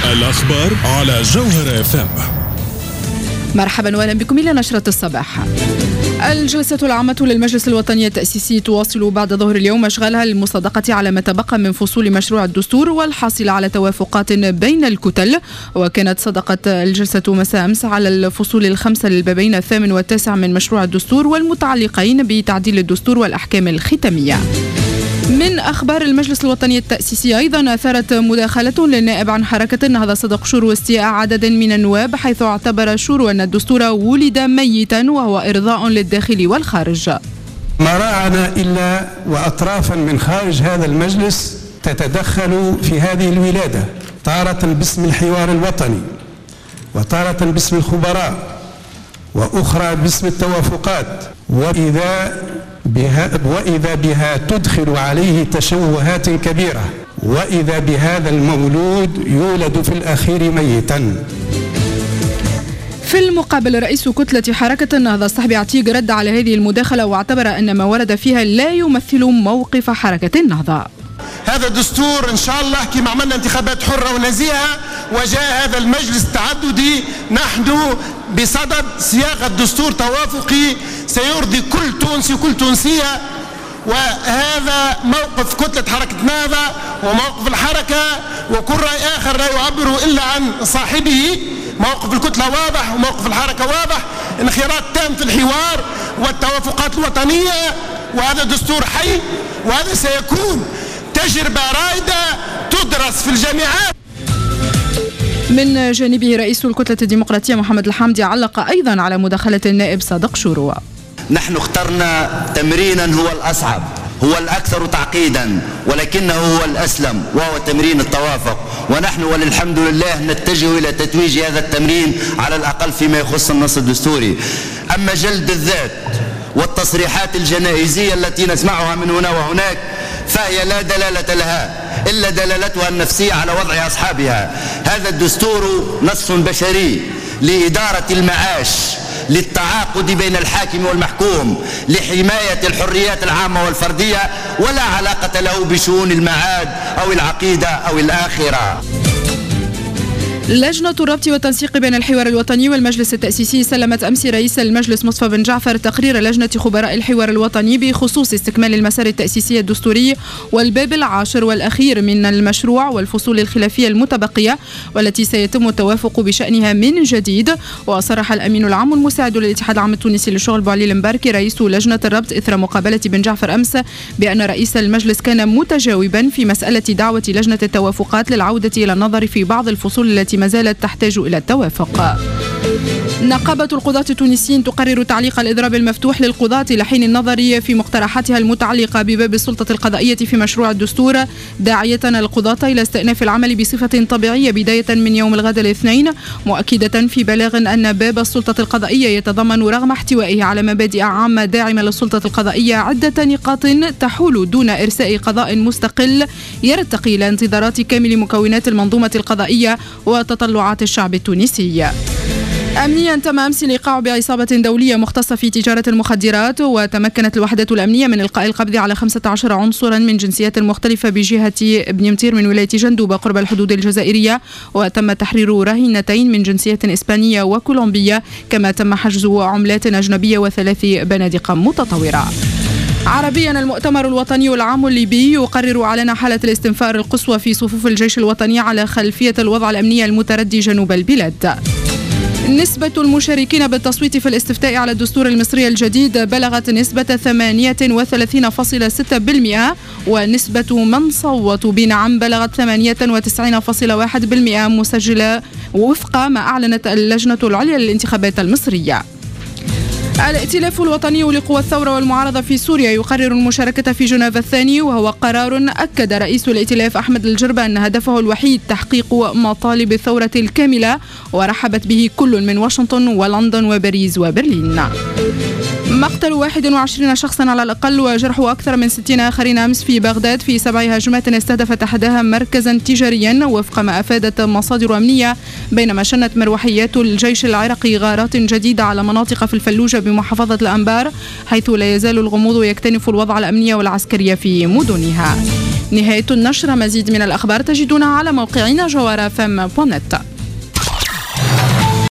الأخبار على جوهر FM. مرحبا واهلا بكم إلى نشرة الصباح. الجلسة العامة للمجلس الوطني التأسيسي تواصل بعد ظهر اليوم أشغالها للمصادقة على ما تبقى من فصول مشروع الدستور والحاصل على توافقات بين الكتل. وكانت صدقت الجلسة مساء أمس على الفصول الخمسة للبابين 8 و9 من مشروع الدستور والمتعلقين بتعديل الدستور والأحكام الختامية. من أخبار المجلس الوطني التأسيسي أيضا أثارت مداخلة للنائب عن حركة النهضة صدق شورو استياء عدد من النواب، حيث اعتبر شورو أن الدستور ولد ميتا وهو إرضاء للداخل والخارج. ما رأنا إلا وأطرافا من خارج هذا المجلس تتدخل في هذه الولادة، تارة باسم الحوار الوطني وتارة باسم الخبراء وأخرى باسم التوافقات، وإذا بها تدخل عليه تشوهات كبيرة، وإذا بهذا المولود يولد في الأخير ميتا. في المقابل رئيس كتلة حركة النهضة الصحبي عتيق رد على هذه المداخلة واعتبر أن ما ورد فيها لا يمثل موقف حركة النهضة. هذا الدستور إن شاء الله كما عملنا انتخابات حرة ونزيهة وجاء هذا المجلس التعددي، نحن بصدد صياغة دستور توافقي سيرضي كل تونسي وكل تونسية، وهذا موقف كتلة حركة النهضة وموقف الحركة، وكل رأي آخر لا يعبر إلا عن صاحبه. موقف الكتلة واضح وموقف الحركة واضح، انخراط تام في الحوار والتوافقات الوطنية، وهذا دستور حي، وهذا سيكون تجربة رائدة تدرس في الجامعات. من جانبه رئيس الكتلة الديمقراطية محمد الحامدي علق أيضا على مداخلة النائب صادق شورو. نحن اخترنا تمرينا هو الأصعب، هو الأكثر تعقيدا، ولكنه هو الأسلم، وهو تمرين التوافق، ونحن وللحمد لله نتجه إلى تتويج هذا التمرين على الأقل فيما يخص النص الدستوري. أما جلد الذات والتصريحات الجنائزية التي نسمعها من هنا وهناك فهي لا دلالة لها إلا دلالتها النفسية على وضع أصحابها. هذا الدستور نص بشري لإدارة المعاش، للتعاقد بين الحاكم والمحكوم، لحماية الحريات العامة والفردية، ولا علاقة له بشؤون المعاد أو العقيدة أو الآخرة. لجنة الربط والتنسيق بين الحوار الوطني والمجلس التأسيسي سلمت أمس رئيس المجلس مصطفى بن جعفر تقرير لجنة خبراء الحوار الوطني بخصوص استكمال المسار التأسيسي الدستوري والباب العاشر والأخير من المشروع والفصول الخلافية المتبقية والتي سيتم التوافق بشأنها من جديد. وصرح الأمين العام المساعد للاتحاد العام التونسي للشغل بوعلي المباركي رئيس لجنة الربط إثر مقابلة بن جعفر أمس بأن رئيس المجلس كان متجاوبا في مسألة دعوة لجنة التوافقات للعودة إلى النظر في بعض الفصول التي ما زالت تحتاج إلى التوافق. نقابة القضاة التونسيين تقرر تعليق الإضراب المفتوح للقضاة لحين النظر في مقترحاتها المتعلقة بباب السلطة القضائية في مشروع الدستور، داعية القضاة إلى استئناف العمل بصفة طبيعية بداية من يوم الغد الاثنين، مؤكدة في بلاغ أن باب السلطة القضائية يتضمن رغم احتوائه على مبادئ عامة داعمة للسلطة القضائية عدة نقاط تحول دون إرساء قضاء مستقل يرتقي إلى انتظارات كامل مكونات المنظومة القضائية وتطلعات الشعب التونسي. أمنيا تم أمس الإيقاع بعصابة دولية مختصة في تجارة المخدرات، وتمكنت الوحدات الأمنية من إلقاء القبض على 15 عنصرا من جنسيات مختلفة بجهة ابن مطير من ولاية جندوبة قرب الحدود الجزائرية، وتم تحرير رهينتين من جنسيات إسبانية وكولومبية، كما تم حجز عملات أجنبية و3 بنادق متطورة. عربيا المؤتمر الوطني العام الليبي يقرر إعلان حالة الاستنفار القصوى في صفوف الجيش الوطني على خلفية الوضع الأمني المتردي جنوب البلاد. نسبة المشاركين بالتصويت في الاستفتاء على الدستور المصري الجديد بلغت نسبة 38.6%، ونسبة من صوتوا بنعم بلغت 98.1% مسجلة وفق ما أعلنت اللجنة العليا للانتخابات المصرية. الائتلاف الوطني لقوى الثورة والمعارضة في سوريا يقرر المشاركة في جنيف الثاني، وهو قرار أكد رئيس الائتلاف أحمد الجربة أن هدفه الوحيد تحقيق مطالب الثورة الكاملة، ورحبت به كل من واشنطن ولندن وباريس وبرلين. مقتل 21 شخصا على الأقل وجرح أكثر من 60 آخرين أمس في بغداد في 7 هجمات استهدفت أحدها مركزا تجاريا وفق ما أفادت مصادر أمنية، بينما شنت مروحيات الجيش العراقي غارات جديدة على مناطق في الفلوجة بمحافظة الأنبار، حيث لا يزال الغموض يكتنف الوضع الأمني والعسكري في مدنها. نهاية النشر. مزيد من الأخبار تجدونها على موقعنا جوهرة fm.net.